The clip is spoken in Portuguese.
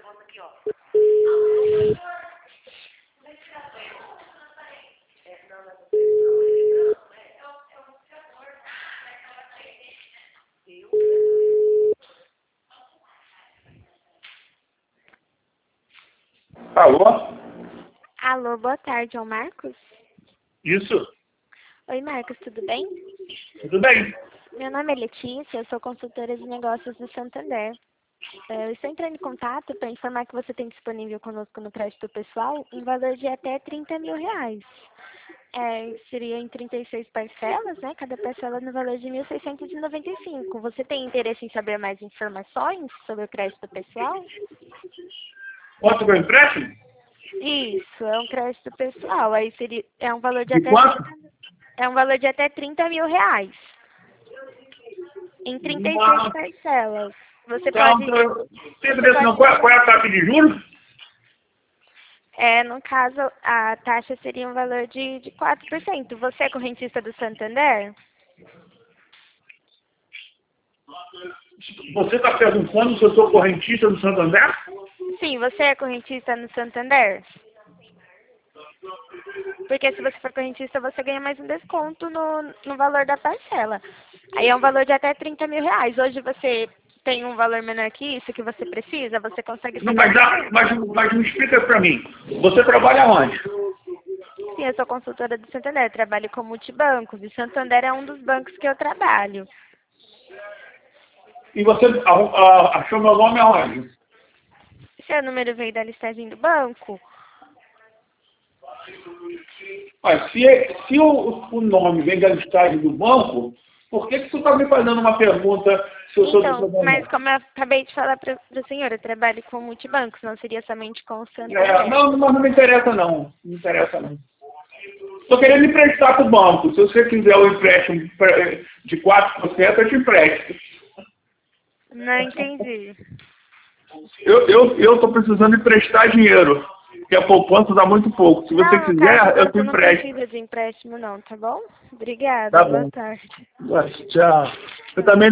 Alô? Alô, boa tarde, é o Marcos? Isso? Oi, Marcos, tudo bem? Tudo bem? Meu nome é Letícia, eu sou consultora de negócios do Santander. Eu estou entrando em contato para informar que você tem disponível conosco no crédito pessoal um valor de até R$30 mil. Seria em 36 parcelas, né? Cada parcela no valor de 1.695. Você tem interesse em saber mais informações sobre o crédito pessoal? Quanto que eu empréstimo? Isso, é um crédito pessoal. Aí é um valor de De até quanto? R$30 mil. Em 36 Uma... parcelas. Você Então, pode. sempre Você desse não. pode. Qual é a taxa de juros? No caso, a taxa seria um valor de 4%. Você é correntista do Santander? Você está perguntando se eu sou correntista do Santander? Sim, você é correntista no Santander? Porque se você for correntista, você ganha mais um desconto no valor da parcela. Aí é um valor de até R$30 mil. Hoje você tem um valor menor que isso que você precisa, você consegue Não, pegar mas, o dinheiro. mas me explica para mim. Você trabalha onde? Sim, eu sou consultora do Santander, trabalho com multibancos, e Santander é um dos bancos que eu trabalho. E você achou meu nome aonde? Seu número veio da listagem do banco? Olha, se o nome vem da listagem do banco, por que você está me fazendo uma pergunta se eu sou do Então, mas Santander? como eu acabei de falar para o senhor, eu trabalho com multibancos, não seria somente com o Santander. Não, mas não me interessa não. Não me interessa não. Estou querendo emprestar para o banco. Se você quiser o empréstimo de 4%, eu te empresto. Não entendi. Eu estou precisando emprestar dinheiro, porque a poupança dá muito pouco. Se você Não, no caso, quiser, eu te você não empresto. precisa de empréstimo não, tá bom? Obrigada, Tá boa bom. tarde. Tchau. Eu também